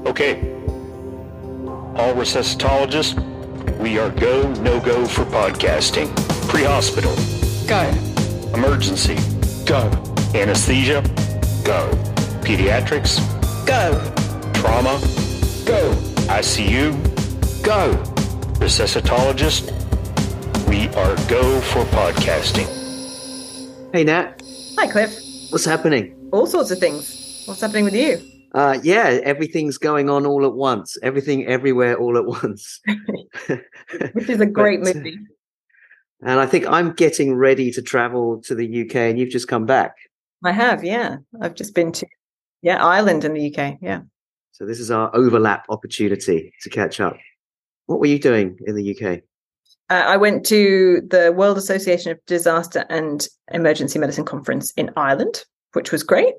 Okay, all resuscitologists, we are go, no-go for podcasting. Pre-hospital. Go. Emergency. Go. Anesthesia. Go. Pediatrics. Go. Trauma. Go. ICU. Go. Resuscitologist, we are go for podcasting. Hey, Nat. Hi, Cliff. What's happening? All sorts of things. What's happening with you? Yeah, everything's going on all at once. Everything, everywhere, all at once. Which is a great movie. And I think I'm getting ready to travel to the UK, and you've just come back. I have, yeah. I've just been to, Ireland in the UK, yeah. So this is our overlap opportunity to catch up. What were you doing in the UK? I went to the World Association of Disaster and Emergency Medicine Conference in Ireland, which was great.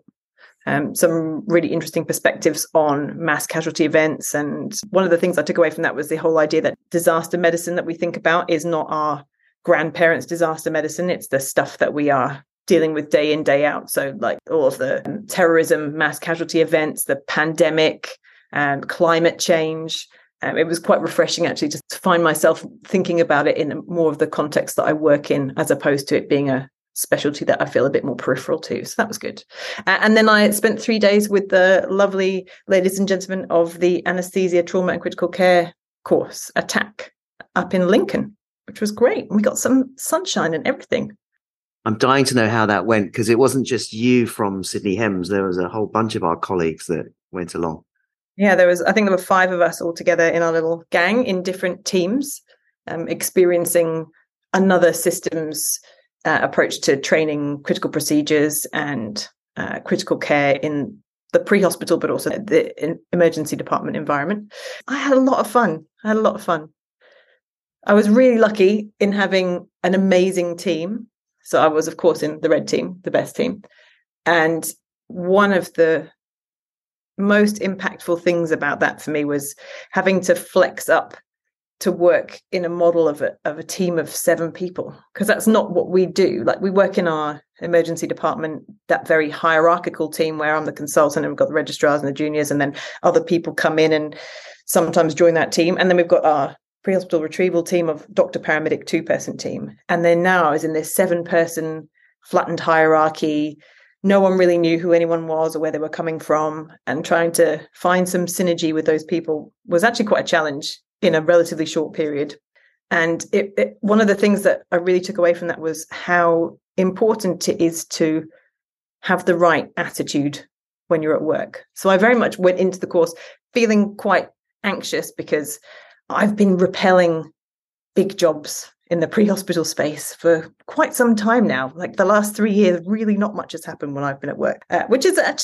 Some really interesting perspectives on mass casualty events. And one of the things I took away from that was the whole idea that disaster medicine that we think about is not our grandparents' disaster medicine. It's the stuff that we are dealing with day in, day out. So like all of the terrorism, mass casualty events, the pandemic, climate change. It was quite refreshing, actually, just to find myself thinking about it in more of the context that I work in, as opposed to it being a specialty that I feel a bit more peripheral to. So that was good. And then I spent 3 days with the lovely ladies and gentlemen of the Anesthesia, Trauma and Critical Care course, ATTACK, up in Lincoln, which was great. We got some sunshine and everything. I'm dying to know how that went, because it wasn't just you from Sydney Hems. There was a whole bunch of our colleagues that went along. Yeah, I think there were 5 of us all together in our little gang in different teams, experiencing another systems approach to training critical procedures and critical care in the pre-hospital, but also the emergency department environment. I had a lot of fun. I was really lucky in having an amazing team. So I was, of course, in the red team, the best team. And one of the most impactful things about that for me was having to flex up to work in a model of a team of 7 people, because that's not what we do. Like, we work in our emergency department, that very hierarchical team where I'm the consultant and we've got the registrars and the juniors, and then other people come in and sometimes join that team. And then we've got our pre-hospital retrieval team of doctor, paramedic, 2-person team. And then now I was in this 7-person flattened hierarchy. No one really knew who anyone was or where they were coming from, and trying to find some synergy with those people was actually quite a challenge in a relatively short period. And one of the things that I really took away from that was how important it is to have the right attitude when you're at work. So I very much went into the course feeling quite anxious, because I've been repelling big jobs in the pre-hospital space for quite some time now. Like the last 3 years, really not much has happened when I've been at work, which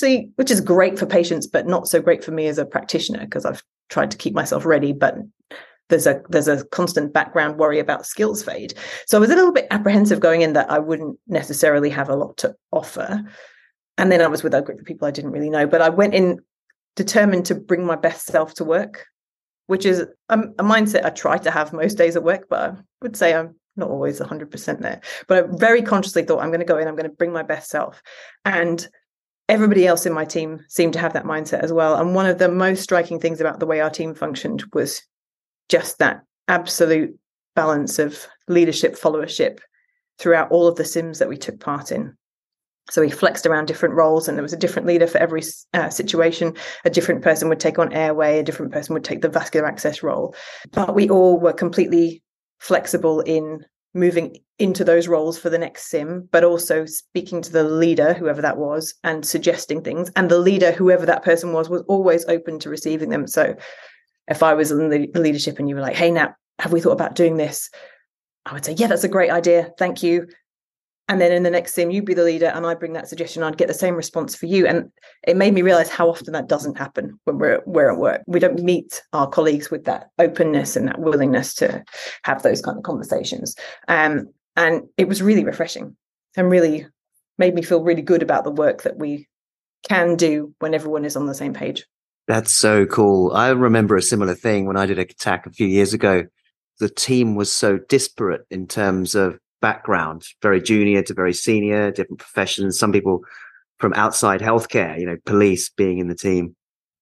is great for patients, but not so great for me as a practitioner, because I've tried to keep myself ready, but there's a constant background worry about skills fade. So I was a little bit apprehensive going in that I wouldn't necessarily have a lot to offer. And then I was with a group of people I didn't really know, but I went in determined to bring my best self to work, which is a mindset I try to have most days at work, but I would say I'm not always 100% there. But I very consciously thought, I'm going to go in, I'm going to bring my best self. And everybody else in my team seemed to have that mindset as well. And one of the most striking things about the way our team functioned was just that absolute balance of leadership, followership throughout all of the sims that we took part in. So we flexed around different roles, and there was a different leader for every situation. A different person would take on airway, a different person would take the vascular access role. But we all were completely flexible in moving into those roles for the next sim, but also speaking to the leader, whoever that was, and suggesting things. And the leader, whoever that person was always open to receiving them. So if I was in the leadership and you were like, hey, Nat, have we thought about doing this? I would say, yeah, that's a great idea. Thank you. And then in the next sim, you'd be the leader and I bring that suggestion, I'd get the same response for you. And it made me realize how often that doesn't happen when we're at work. We don't meet our colleagues with that openness and that willingness to have those kind of conversations. And it was really refreshing and really made me feel really good about the work that we can do when everyone is on the same page. That's so cool. I remember a similar thing when I did ATTACK a few years ago. The team was so disparate in terms of background, very junior to very senior, different professions, some people from outside healthcare, police being in the team.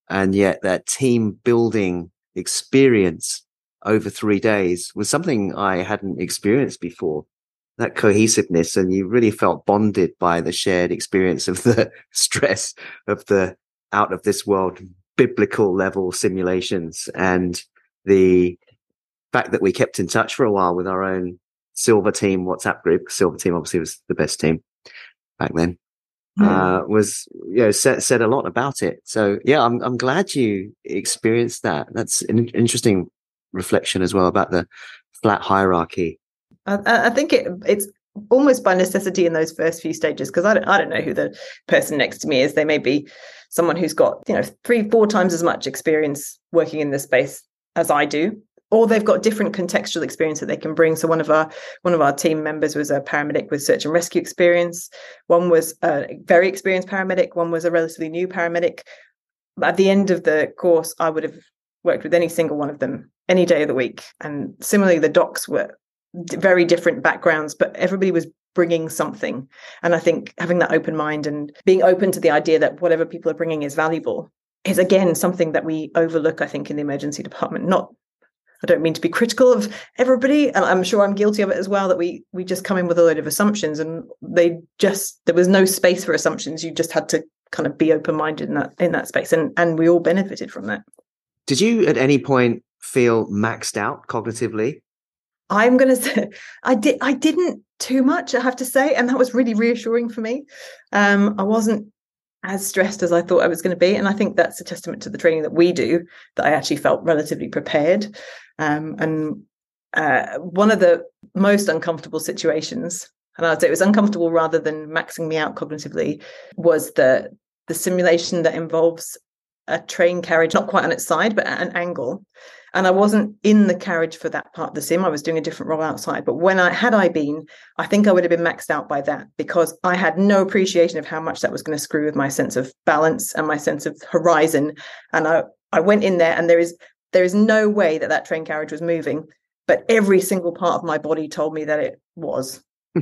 And yet that team building experience over 3 days was something I hadn't experienced before. That cohesiveness, and you really felt bonded by the shared experience of the stress of the out of this world biblical level simulations, and the fact that we kept in touch for a while with our own Silver Team WhatsApp group. Silver Team obviously was the best team back then. Was, you know, said a lot about it. So yeah, I'm glad you experienced that. That's an interesting reflection as well about the flat hierarchy. I think it's almost by necessity in those first few stages, because I don't know who the person next to me is. They may be someone who's got 3-4 times as much experience working in this space as I do, or they've got different contextual experience that they can bring. So one of our team members was a paramedic with search and rescue experience. One was a very experienced paramedic. One was a relatively new paramedic. At the end of the course, I would have worked with any single one of them any day of the week. And similarly, the docs were very different backgrounds, but everybody was bringing something. And I think having that open mind and being open to the idea that whatever people are bringing is valuable is, again, something that we overlook, I think, in the emergency department. I don't mean to be critical of everybody, and I'm sure I'm guilty of it as well, that we just come in with a load of assumptions, and there was no space for assumptions. You just had to kind of be open-minded in that space, and we all benefited from that. Did you at any point feel maxed out cognitively? I'm going to say I didn't too much, I have to say, and that was really reassuring for me. I wasn't as stressed as I thought I was going to be, and I think that's a testament to the training that we do, that I actually felt relatively prepared. And one of the most uncomfortable situations, and I'd say it was uncomfortable rather than maxing me out cognitively, was the simulation that involves a train carriage, not quite on its side, but at an angle. And I wasn't in the carriage for that part of the sim. I was doing a different role outside. But had I been, I think I would have been maxed out by that, because I had no appreciation of how much that was going to screw with my sense of balance and my sense of horizon. And I went in there, and there is no way that train carriage was moving, but every single part of my body told me that it was.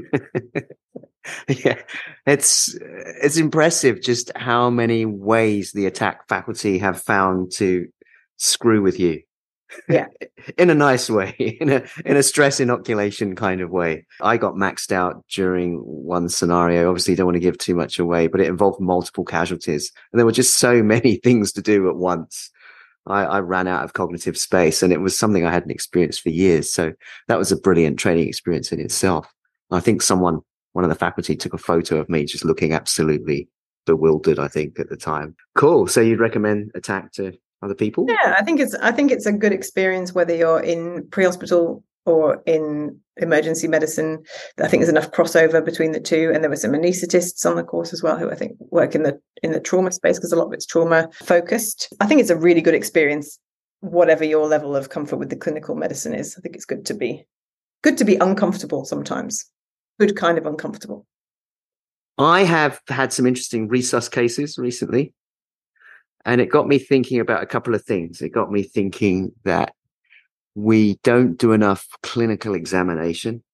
Yeah, it's impressive just how many ways the attack faculty have found to screw with you. Yeah. In a nice way, in a stress inoculation kind of way. I got maxed out during one scenario. Obviously, don't want to give too much away, but it involved multiple casualties, and there were just so many things to do at once. I ran out of cognitive space, and it was something I hadn't experienced for years. So that was a brilliant training experience in itself. I think one of the faculty took a photo of me just looking absolutely bewildered, I think, at the time. Cool. So you'd recommend attack to other people? Yeah, I think it's a good experience, whether you're in pre-hospital or in emergency medicine. I think there's enough crossover between the two, and there were some anaesthetists on the course as well who I think work in the trauma space, because a lot of it's trauma focused. I think it's a really good experience, whatever your level of comfort with the clinical medicine is. I think it's good to be uncomfortable sometimes, good kind of uncomfortable. I have had some interesting resus cases recently, and it got me thinking about a couple of things. It got me thinking that we don't do enough clinical examination,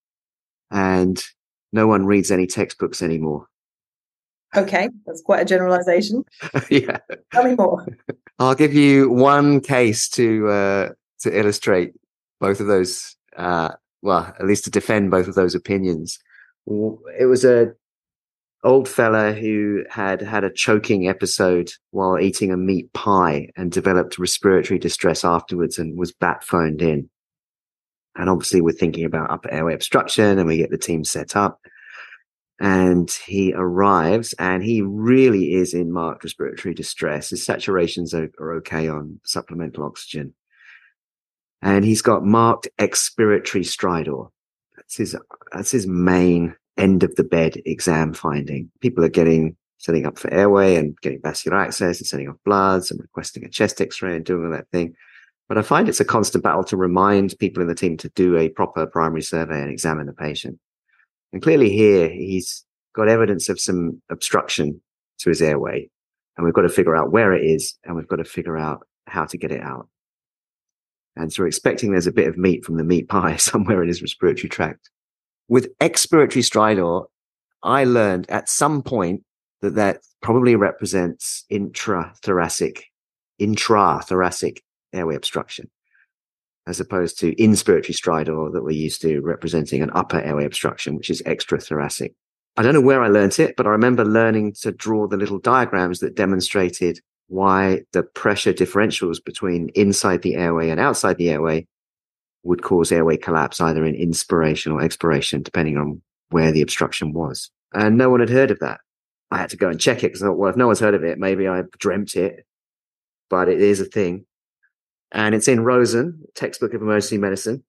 and no one reads any textbooks anymore. Okay, that's quite a generalization. Yeah. Tell me more. I'll give you one case to illustrate both of those, at least to defend both of those opinions. It was a old fella who had a choking episode while eating a meat pie and developed respiratory distress afterwards and was bat phoned in. And obviously we're thinking about upper airway obstruction, and we get the team set up, and he arrives and he really is in marked respiratory distress. His saturations are okay on supplemental oxygen. And he's got marked expiratory stridor. That's his main end of the bed exam finding. People are setting up for airway and getting vascular access and sending off bloods and requesting a chest x-ray and doing all that thing. But I find it's a constant battle to remind people in the team to do a proper primary survey and examine the patient. And clearly here, he's got evidence of some obstruction to his airway, and we've got to figure out where it is, and we've got to figure out how to get it out. And so we're expecting there's a bit of meat from the meat pie somewhere in his respiratory tract. With expiratory stridor, I learned at some point that probably represents intrathoracic intrathoracic airway obstruction, as opposed to inspiratory stridor that we're used to representing an upper airway obstruction, which is extrathoracic. I don't know where I learnt it, but I remember learning to draw the little diagrams that demonstrated why the pressure differentials between inside the airway and outside the airway would cause airway collapse, either in inspiration or expiration, depending on where the obstruction was. And no one had heard of that. I had to go and check it because I thought, well, if no one's heard of it, maybe I dreamt it, but it is a thing. And it's in Rosen, textbook of emergency medicine.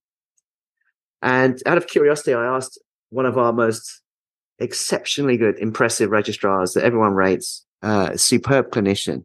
And out of curiosity, I asked one of our most exceptionally good, impressive registrars that everyone rates, superb clinician.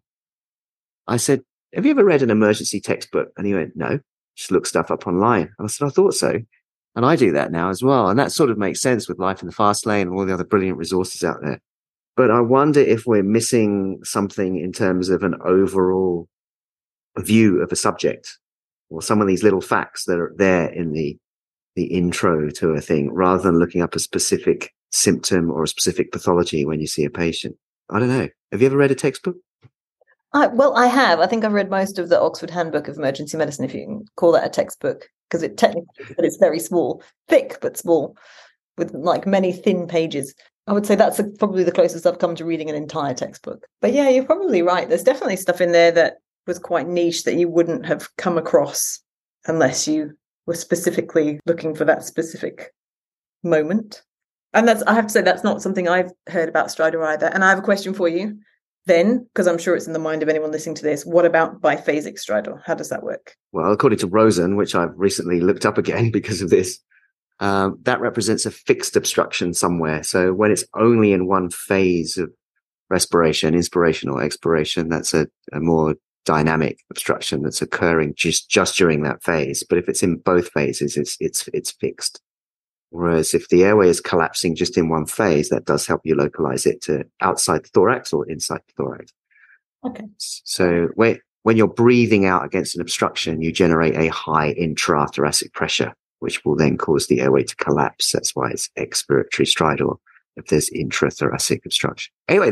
I said, have you ever read an emergency textbook? And he went, no, just look stuff up online. And I said, I thought so. And I do that now as well. And that sort of makes sense with Life in the Fast Lane and all the other brilliant resources out there. But I wonder if we're missing something in terms of an overall view of a subject, or some of these little facts that are there in the intro to a thing, rather than looking up a specific symptom or a specific pathology when you see a patient. I don't know. Have you ever read a textbook? Well, I have. I think I've read most of the Oxford Handbook of Emergency Medicine, if you can call that a textbook, because it technically, but it's very small, thick but small, with like many thin pages. I would say that's probably the closest I've come to reading an entire textbook. But yeah, you're probably right. There's definitely stuff in there that was quite niche that you wouldn't have come across unless you were specifically looking for that specific moment. And I have to say, that's not something I've heard about stridor either. And I have a question for you then, because I'm sure it's in the mind of anyone listening to this. What about biphasic stridor? How does that work? Well, according to Rosen, which I've recently looked up again because of this, that represents a fixed obstruction somewhere. So when it's only in one phase of respiration, inspiration or expiration, that's a more dynamic obstruction that's occurring just during that phase. But if it's in both phases, it's fixed. Whereas if the airway is collapsing just in one phase, that does help you localize it to outside the thorax or inside the thorax. Okay. So when you're breathing out against an obstruction, you generate a high intrathoracic pressure, which will then cause the airway to collapse. That's why it's expiratory stridor if there's intrathoracic obstruction. Anyway,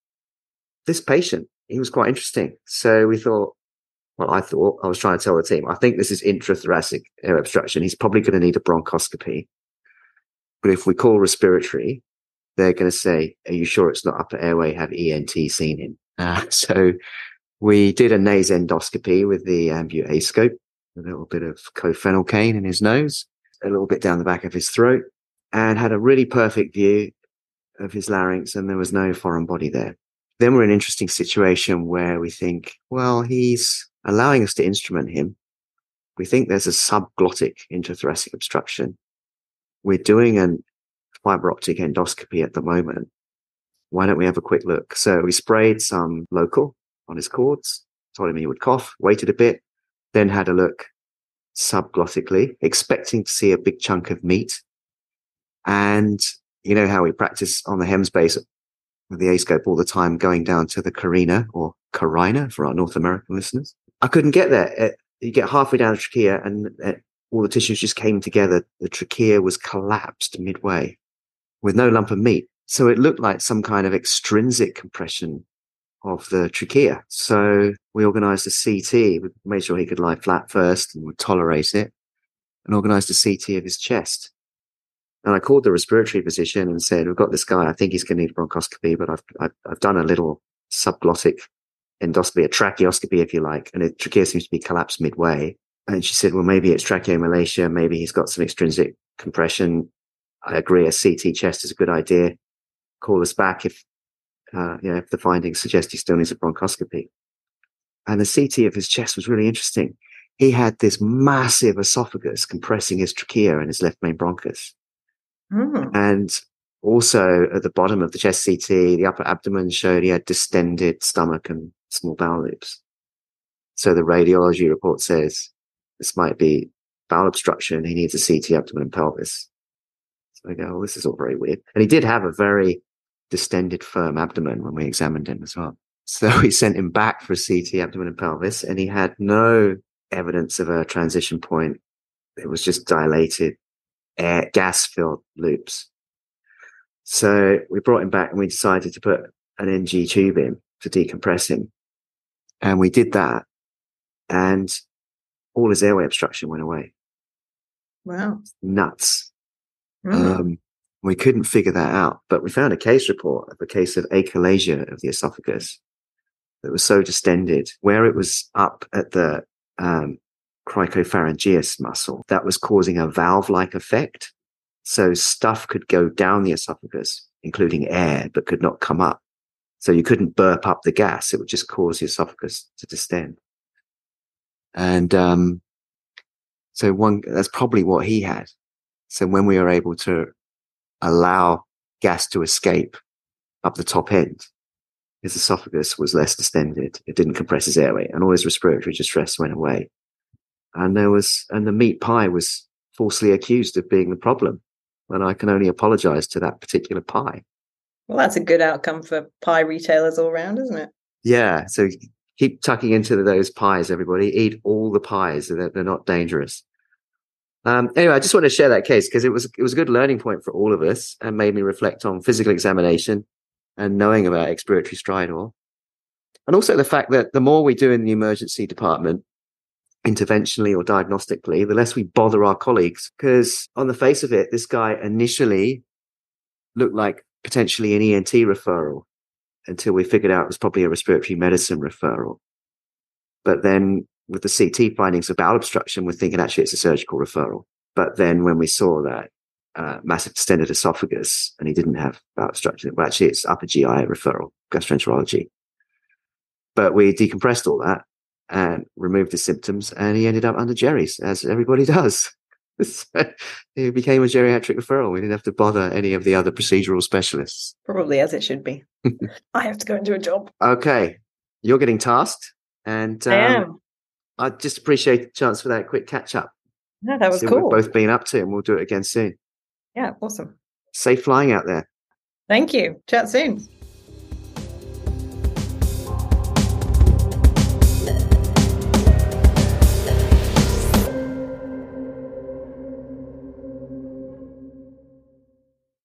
this patient, he was quite interesting. So we thought, I was trying to tell the team, I think this is intrathoracic air obstruction. He's probably going to need a bronchoscopy. But if we call respiratory, they're going to say, are you sure it's not upper airway? Have ENT seen him? So we did a nasendoscopy with the ambu-A-scope, a little bit of cofenalcane in his nose, a little bit down the back of his throat, and had a really perfect view of his larynx, and there was no foreign body there. Then we're in an interesting situation where we think, well, he's allowing us to instrument him. We think there's a subglottic intrathoracic obstruction. We're doing a fiber optic endoscopy at the moment. Why don't we have a quick look? So we sprayed some local on his cords, told him he would cough, waited a bit, then had a look subglottically, expecting to see a big chunk of meat. And you know how we practice on the HEMS base with the A-scope all the time, going down to the carina or carina for our North American listeners. I couldn't get there. You get halfway down the trachea and all the tissues just came together. The trachea was collapsed midway with no lump of meat. So it looked like some kind of extrinsic compression of the trachea. So we organized a CT. We made sure he could lie flat first and would tolerate it, and organized a CT of his chest. And I called the respiratory physician and said, we've got this guy. I think he's going to need a bronchoscopy, but I've done a little subglottic endoscopy, a tracheoscopy, if you like, and the trachea seems to be collapsed midway. And she said, well, maybe it's tracheomalacia. Maybe he's got some extrinsic compression. I agree. A CT chest is a good idea. Call us back if the findings suggest he still needs a bronchoscopy. And the CT of his chest was really interesting. He had this massive esophagus compressing his trachea and his left main bronchus. Mm. And also at the bottom of the chest CT, the upper abdomen showed he had distended stomach and small bowel loops. So the radiology report says this might be bowel obstruction. He needs a CT abdomen and pelvis. So I go, well, this is all very weird. And he did have a very distended, firm abdomen when we examined him as well. So we sent him back for a CT abdomen and pelvis, and he had no evidence of a transition point. It was just dilated, gas-filled loops. So we brought him back and we decided to put an NG tube in to decompress him. And we did that, and all his airway obstruction went away. Wow. Nuts. Mm. We couldn't figure that out, but we found a case report of a case of achalasia of the esophagus that was so distended, where it was up at the cricopharyngeus muscle, that was causing a valve-like effect. So stuff could go down the esophagus, including air, but could not come up. So you couldn't burp up the gas. It would just cause the esophagus to distend. And so that's probably what he had. So when we were able to allow gas to escape up the top end, his esophagus was less distended. It didn't compress his airway, and all his respiratory distress went away. And the meat pie was falsely accused of being the problem. And I can only apologize to that particular pie. Well, that's a good outcome for pie retailers all around, isn't it? Yeah. So keep tucking into those pies, everybody. Eat all the pies. They're not dangerous. Anyway, I just want to share that case because it was a good learning point for all of us and made me reflect on physical examination and knowing about expiratory stridor. And also the fact that the more we do in the emergency department, interventionally or diagnostically, the less we bother our colleagues, because on the face of it, this guy initially looked like potentially an ENT referral until we figured out it was probably a respiratory medicine referral. But then with the CT findings of bowel obstruction, we're thinking actually it's a surgical referral. But then when we saw that massive distended esophagus and he didn't have bowel obstruction, well, actually it's upper GI referral, gastroenterology. But we decompressed all that and removed the symptoms, and he ended up under Jerry's, as everybody does. So it became a geriatric referral. We didn't have to bother any of the other procedural specialists. Probably as it should be. I have to go and do a job. Okay. You're getting tasked. And I am. I just appreciate the chance for that quick catch up. No, that was See cool. what we've both been up to, and we'll do it again soon. Yeah, awesome. Safe flying out there. Thank you. Chat soon.